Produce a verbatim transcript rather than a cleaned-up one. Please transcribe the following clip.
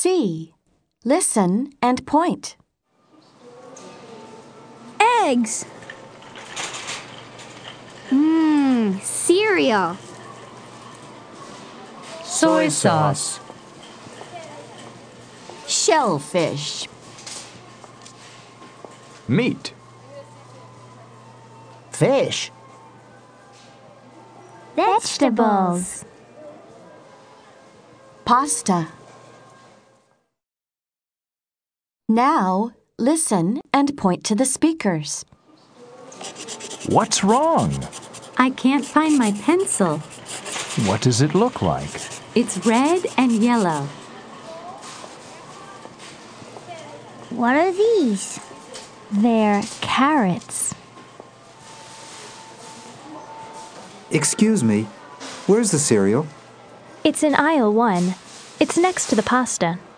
C. Listen and point. Eggs. Mmm, cereal. Soy sauce. Shellfish. Meat. Fish. Vegetables. Pasta. Now, listen and point to the speakers. What's wrong? I can't find my pencil. What does it look like? It's red and yellow. What are these? They're carrots. Excuse me, where's the cereal? It's in aisle one. It's next to the pasta.